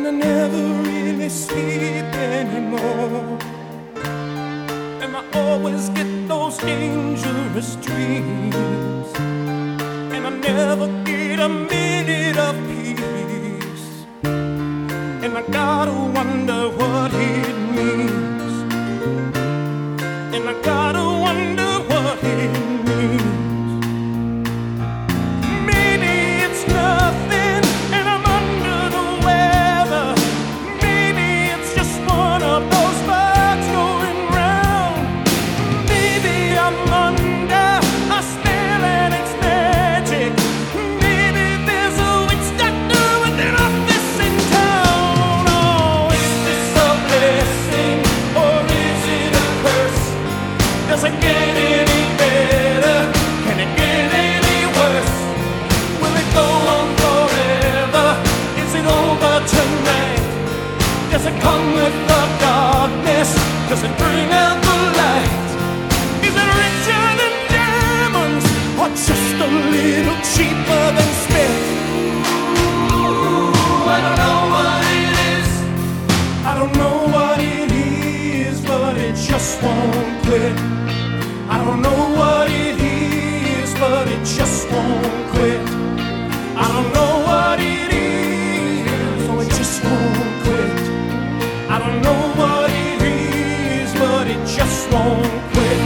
I never really sleep anymore. And I always get those dangerous dreams, and I never get a minute of peace. And I gotta wonder what it means. And I gotta wonder what it means. Maybe it's nothing and I'm under the weather. Maybe it's just one of those bugs going round. Maybe I'm under a spell and it's magic. Maybe there's a witch doctor with an office in town. Oh, is this a blessing or is it a curse? Does it get any better? Can it get any worse? Will it go on forever? Is it over tonight? Does it come with the darkness? Does it bring out the light? Is it richer than diamonds or just a little cheaper than spit? Ooh, I don't know what it is. I don't know what it is, but it just won't quit. I don't know what it is, but it just won't quit. I don't know what it is, so it just won't quit. I don't know what it is, but it just won't quit.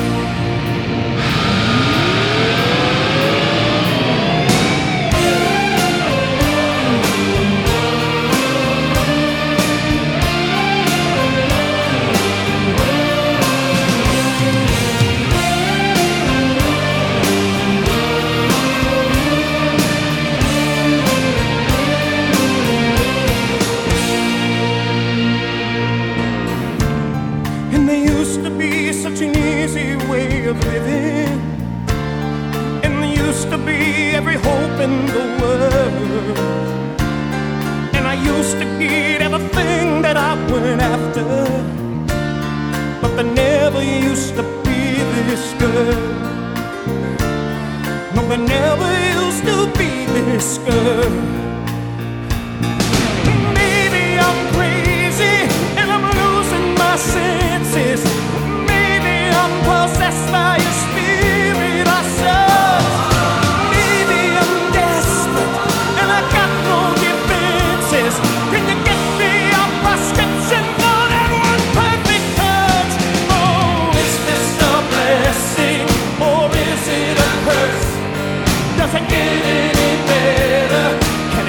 And there used to be such an easy way of living, and there used to be every hope in the world, and I used to get everything that I went after, but there never used to be this girl. No, there never used to be this girl. Maybe I'm crazy and I'm losing my senses. Maybe I'm possessed by a spirit I serve. Maybe I'm desperate and I got no defenses. Can you get me a prescription for that one perfect touch? Oh, is this a blessing or is it a curse? Does it get any better?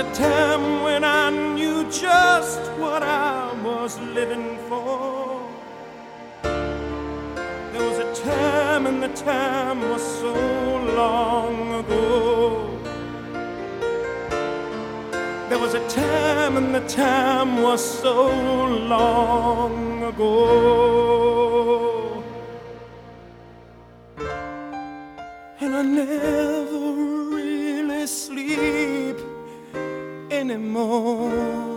a time when I knew just what I was living for. There was a time, and the time was so long ago. There was a time, and the time was so long ago. And I never really sleep anymore.